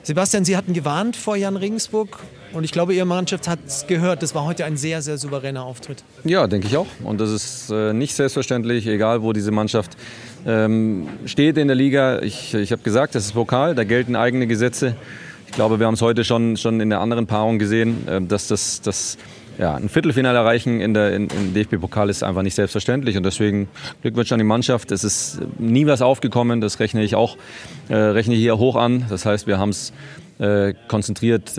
Sebastian, Sie hatten gewarnt vor Jan Regensburg und ich glaube, Ihre Mannschaft hat es gehört. Das war heute ein sehr, sehr souveräner Auftritt. Ja, denke ich auch. Und das ist nicht selbstverständlich, egal wo diese Mannschaft steht in der Liga. Ich habe gesagt, das ist Pokal, da gelten eigene Gesetze. Ich glaube, wir haben es heute schon in der anderen Paarung gesehen, dass das ein Viertelfinale erreichen im DFB-Pokal ist einfach nicht selbstverständlich. Und deswegen Glückwunsch an die Mannschaft. Es ist nie was aufgekommen, das rechne ich hier hoch an. Das heißt, wir haben es konzentriert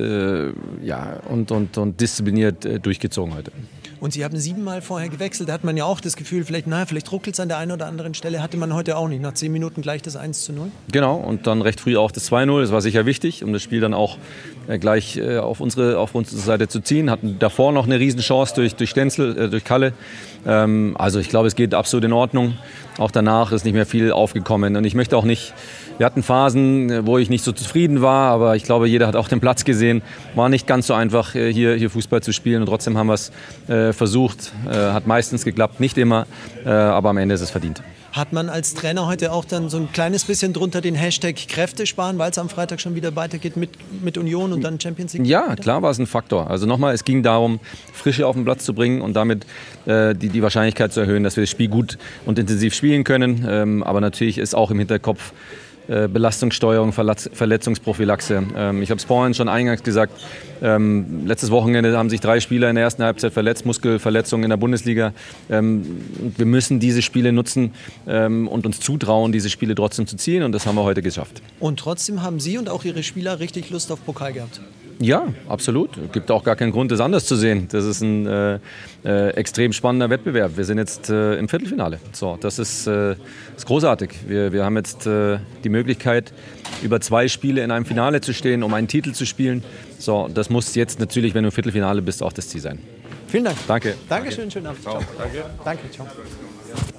und diszipliniert durchgezogen heute. Und Sie haben 7-mal vorher gewechselt. Da hat man ja auch das Gefühl, vielleicht ruckelt es an der einen oder anderen Stelle. Hatte man heute auch nicht. Nach 10 Minuten gleich das 1:0. Genau, und dann recht früh auch das 2:0. Das war sicher wichtig, um das Spiel dann auch gleich auf unsere Seite zu ziehen. Hatten davor noch eine Riesenchance durch Stenzel, durch Kalle. Also ich glaube, es geht absolut in Ordnung. Auch danach ist nicht mehr viel aufgekommen. Und ich möchte auch nicht... Wir hatten Phasen, wo ich nicht so zufrieden war, aber ich glaube, jeder hat auch den Platz gesehen. War nicht ganz so einfach, hier Fußball zu spielen und trotzdem haben wir es versucht. Hat meistens geklappt, nicht immer, aber am Ende ist es verdient. Hat man als Trainer heute auch dann so ein kleines bisschen drunter den Hashtag Kräfte sparen, weil es am Freitag schon wieder weitergeht mit Union und dann Champions League? Ja, klar war es ein Faktor. Also nochmal, es ging darum, Frische auf den Platz zu bringen und damit die Wahrscheinlichkeit zu erhöhen, dass wir das Spiel gut und intensiv spielen können. Aber natürlich ist auch im Hinterkopf Belastungssteuerung, Verletzungsprophylaxe. Ich habe es vorhin schon eingangs gesagt, letztes Wochenende haben sich 3 Spieler in der ersten Halbzeit verletzt, Muskelverletzungen in der Bundesliga. Wir müssen diese Spiele nutzen und uns zutrauen, diese Spiele trotzdem zu ziehen und das haben wir heute geschafft. Und trotzdem haben Sie und auch Ihre Spieler richtig Lust auf Pokal gehabt? Ja, absolut. Es gibt auch gar keinen Grund, das anders zu sehen. Das ist ein extrem spannender Wettbewerb. Wir sind jetzt im Viertelfinale. So, das ist großartig. Wir haben jetzt die Möglichkeit, über 2 Spiele in einem Finale zu stehen, um einen Titel zu spielen. So, das muss jetzt natürlich, wenn du im Viertelfinale bist, auch das Ziel sein. Vielen Dank. Danke. Dankeschön, schönen Abend. Ciao. Danke. Danke, ciao.